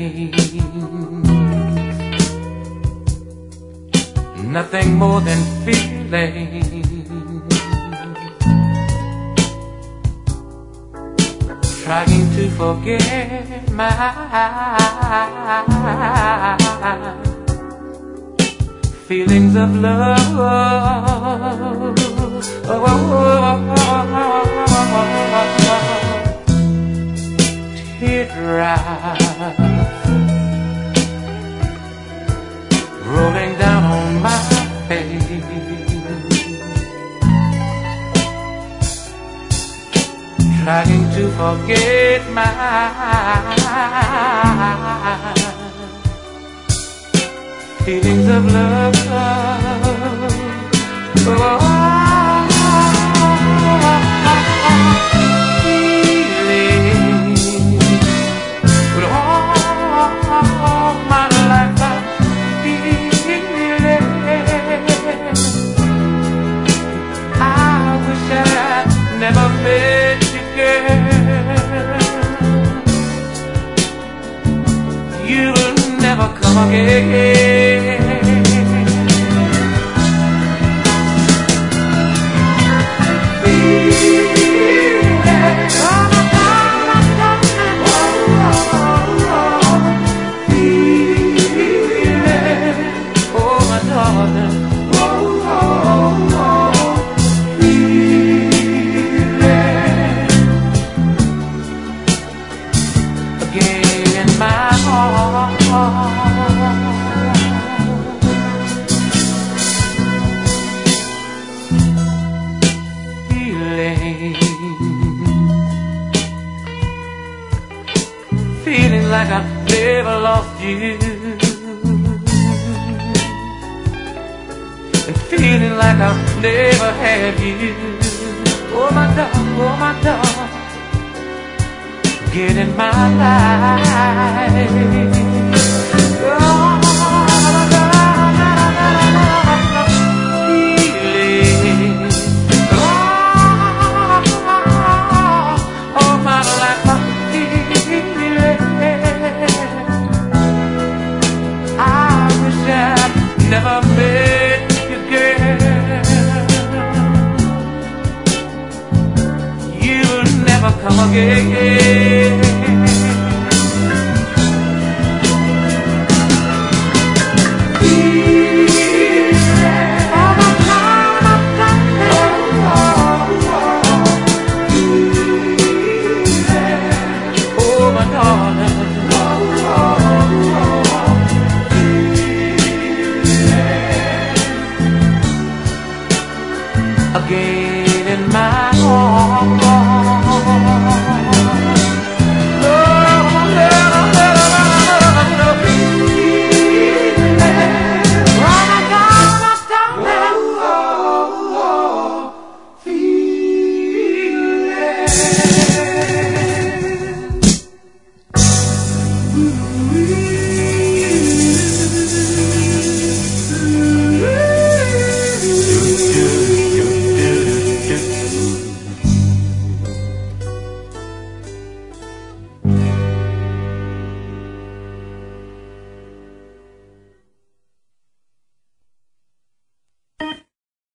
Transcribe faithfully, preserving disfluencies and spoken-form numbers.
nothing more than feeling. Trying to forget my feelings of love. Oh, teardrops rolling down on my face, trying to forget my feelings of love. Oh, feelings with all my life I'm feeling. I wish I'd never met you, girl. You will never come again. Feeling like I've never lost you, and feeling like I've never had you. Oh my dog, oh my dog, get in my life.